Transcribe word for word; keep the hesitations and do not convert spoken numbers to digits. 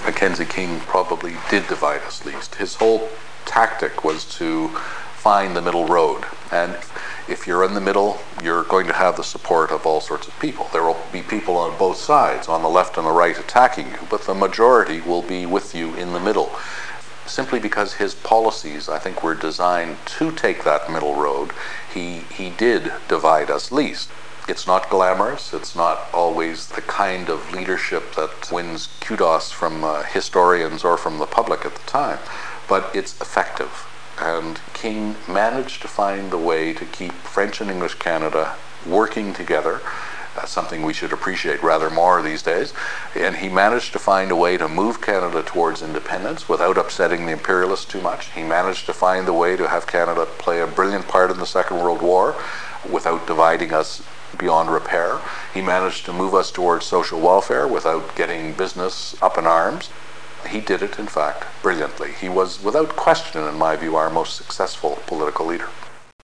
Mackenzie King probably did divide us least. His whole tactic was to find the middle road. And if you're in the middle, you're going to have the support of all sorts of people. There will be people on both sides, on the left and the right, attacking you, but the majority will be with you in the middle. Simply because his policies, I think, were designed to take that middle road, he, he did divide us least. It's not glamorous. It's not always the kind of leadership that wins kudos from uh, historians or from the public at the time, but it's effective. And King managed to find the way to keep French and English Canada working together. That's something we should appreciate rather more these days. And he managed to find a way to move Canada towards independence without upsetting the imperialists too much. He managed to find a way to have Canada play a brilliant part in the Second World War without dividing us beyond repair. He managed to move us towards social welfare without getting business up in arms. He did it, in fact, brilliantly. He was, without question, in my view, our most successful political leader.